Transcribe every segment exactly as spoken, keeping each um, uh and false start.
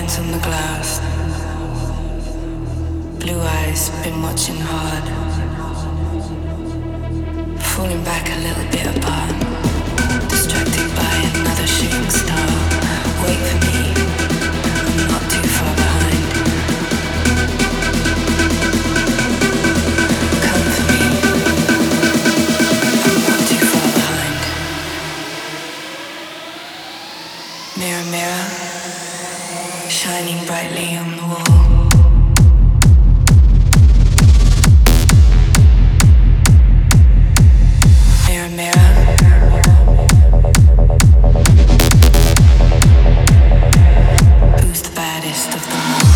lines on the glass. Blue eyes, been watching hard. Falling back a little bit apart. Distracted by another shooting star. Wait for me, I'm not too far behind. Come for me, I'm not too far behind. Mirror, mirror, shining brightly on the wall. Mirror, mirror, who's the baddest of them all?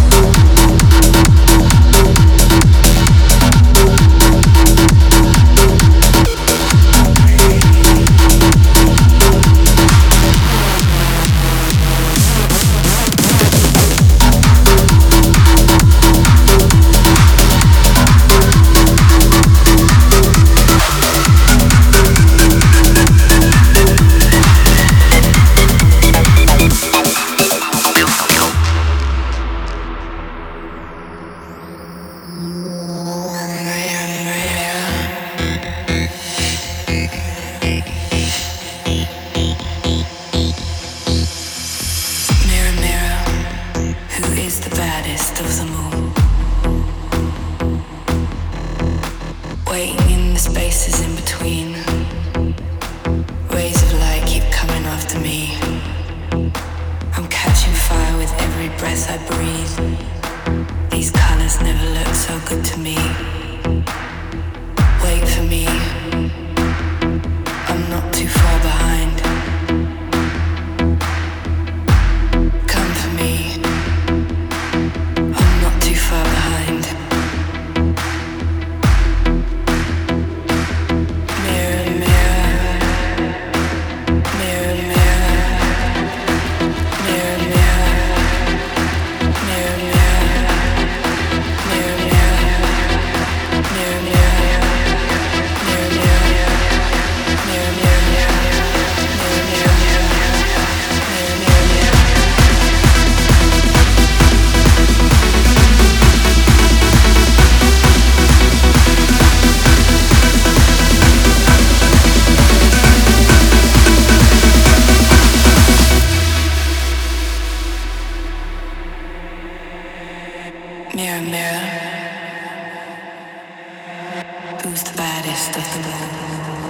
Mirror, mirror, who's the baddest of them all?